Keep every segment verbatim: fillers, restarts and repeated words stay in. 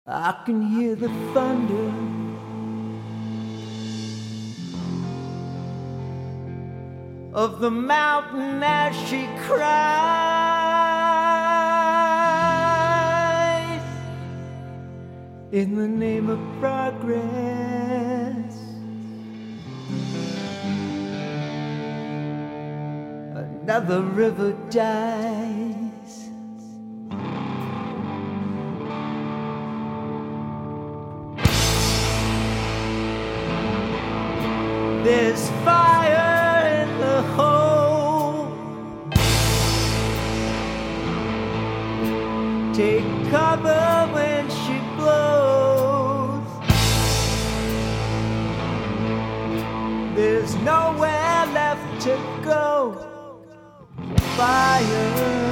I can hear the thunder of the mountain as she cries in the name of progress. Another river dies. There's fire in the hole. Take cover when she blows. There's nowhere left to go. Fire.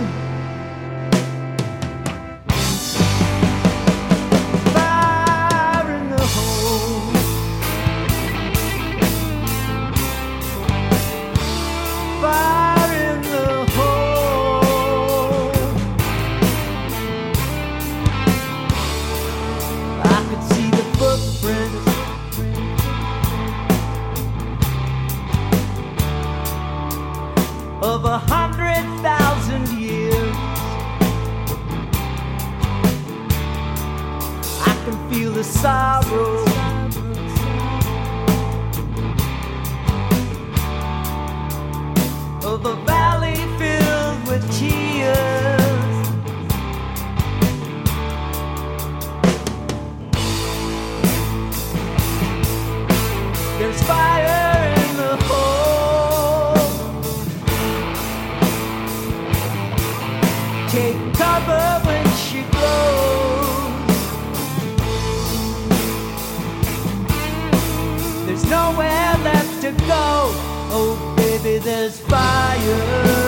Of a hundred thousand years, I can feel the sorrow of a valley filled with tears. There's fire in the hole. Take cover when she glows. There's nowhere left to go. Oh baby, there's fire.